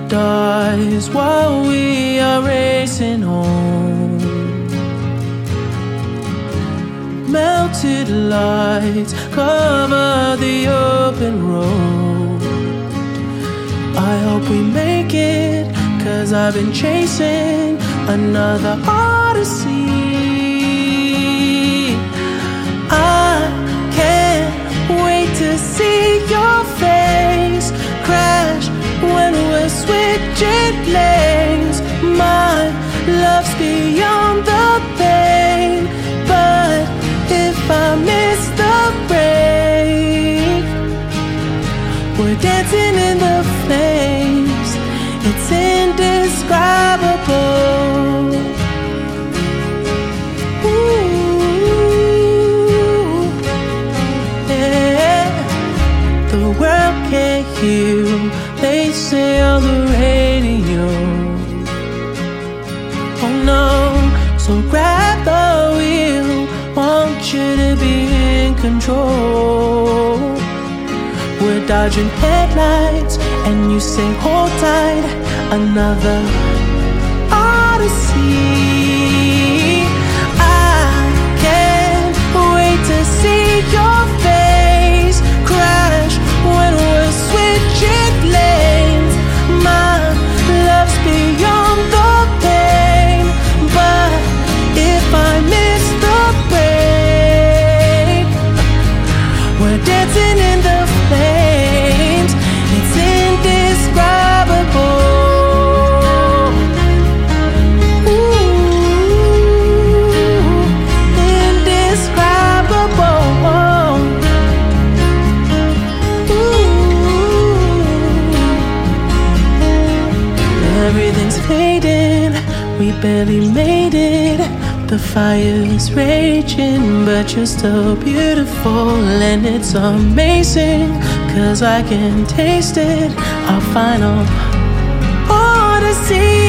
dies while we are racing home. Melted lights cover the open road. I hope we make it, 'cause I've been chasing another odyssey. I can't wait to see your face crash when we're switching lanes. My love's beyond the pain, but if I miss the break, we're dancing in the flames. It's indescribable. Ooh, yeah. The world can't hear, they say on the radio. Oh no, so grab the wheel, want you to be in control. We're dodging headlights, and you say hold tight, another odyssey. I can't wait to see your face crash when we're switching lanes. My love's beyond the pain, but if I miss the break, we're dancing in the flames. It's indescribable. Ooh, indescribable. Ooh, everything's fading, we barely made it. The fire's raging, but you're still beautiful, and it's amazing, 'cause I can taste it. Our final odyssey.